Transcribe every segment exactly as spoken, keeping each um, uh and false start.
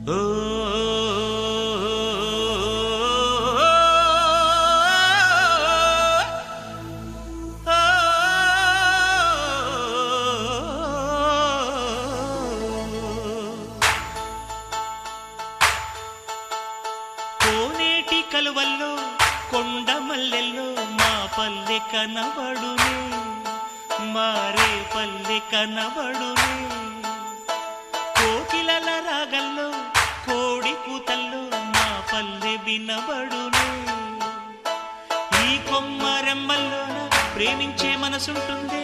కోనేటి కలువల్లో కొండ మల్లెల్లో మా పల్లె కనబడునే మారే పల్లె కనబడునే కోకిలల రాగల్లో కోడి కూతల్లో మా పల్లె వినబడునే ఈ కొమ్మరెమ్మల్లోన ప్రేమించే మనసుంటుందే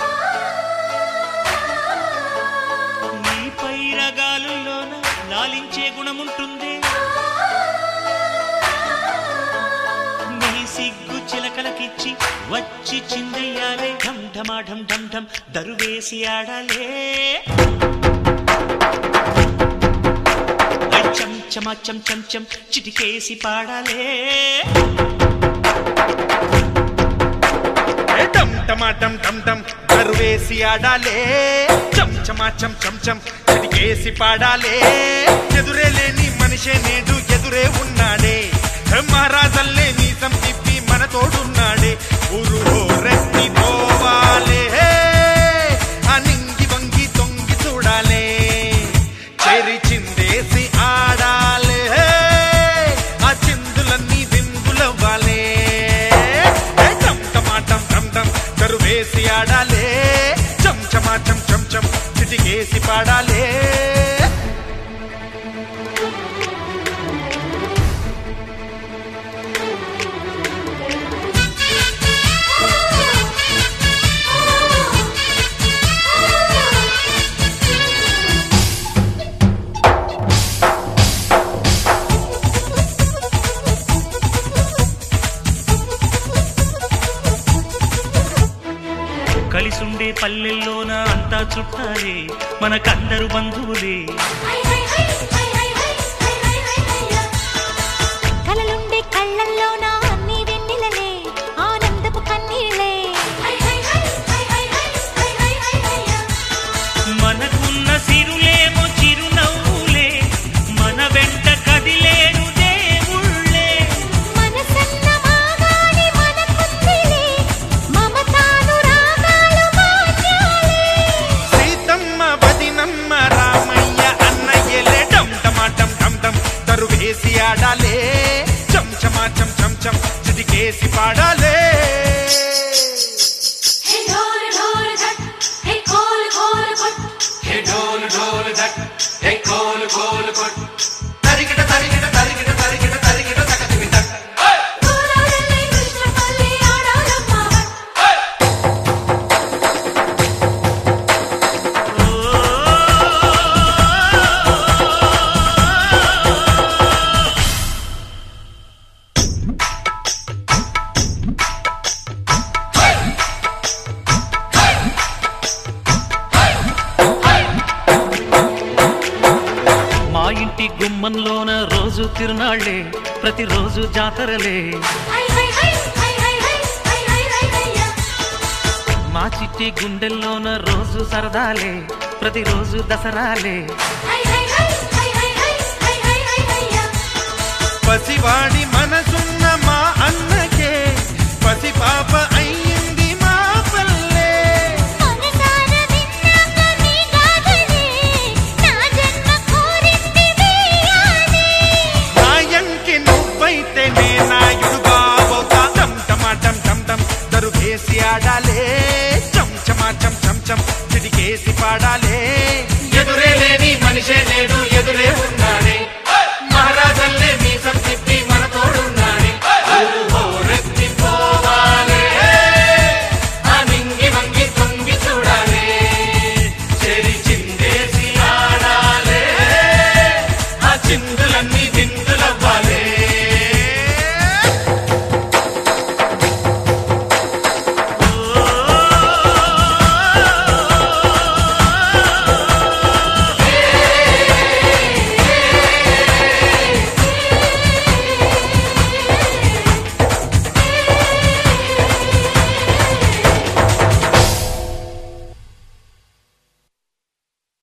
నీ పైరగాలుల్లోన లాలించే గుణముంటుందే నీ సిగ్గు చిలకలకిచ్చి వచ్చి చిందెయ్యాలే ఢం ఢమా ఢం ఢం ఢం దరువేసి ఆడాలే చం చమా చం చం చం చిటికేసి పాడాలే ఢం ఢమా ఢం ఢం ఢం దరువేసి ఆడాలే చం చమా చం చం చం చిటికేసి పాడాలే ఎదురే లేని మనిషే నేడు ఎదురే ఉన్నాడే మహారాజల్లే నీసం తిప్పి మన తోడున్నాడే ఊరు రెత్తి పోవాలే అనింగి వంగి తొంగి చూడాలే చెరి చిందేసి ఆడాలే ఆ చిందులన్నీ విందులవ్వాలే చం టమాటం టం టం దరువేసి ఆడాలే చం చమా చం చం చం చిటికేసి పాడాలే కలిసుండే పల్లెల్లోన అంతా చుట్టాలే మనకందరు బంధువులే కలలుండే కళ్ళల్లోన అన్ని వెన్నెలలే ఆనందపు కన్నీళ్ళే మనకున్న సిరులేమో చిరునవ్వులే మన వెంట కదిలేను దేవుళ్ళే మనసన్న మాగాడి మనకుందిలే మమతాను రాగాలు మాన్యాలే సీతమ్మ వదినమ్మ రామయ్య అన్నయ్యలే డం టమాటం డం డం దరువేసి ఆడాలే చం చమా చం చం చం చిటికేసి పాడాలే హే ఢోల్ ఢోల్ ధక్ హే ఖోల్ ఖోల్ కొట్ హే ఢోల్ ఢోల్ ధక్ హే ఖోల్ ఖోల్ కొట్ తరిగిట తరిగిట తరిగిట తరిగిట తరిగిట తకతిమి తక్ కోలాలల్లే కృష్ణపల్లి ఆడాలమ్మ మా ఇంటి గుమ్మంలోన రోజు తిరునాళ్లే ప్రతిరోజు జాతరలే హై హై హై హై హై హై హై హై హై హై మా చిట్టి గుండెల్లోన రోజు సరదాలే ప్రతిరోజు దసరాలే హై హై హై హై హై హై హై హై హై హై పసివాడి మనసున్న మా అన్నకే పసి పాప అయ్యింది మా పల్లె మనసార విన్నాక నీ గాథనే నా జన్మ కోరింది వేయాలి నాయంకి నువ్వైతే నే నాయుడు బాబోతా డం టమాటం డం డం దరువేసి ఆడాలే చం చమా చం చం చం చిటికేసి పాడాలే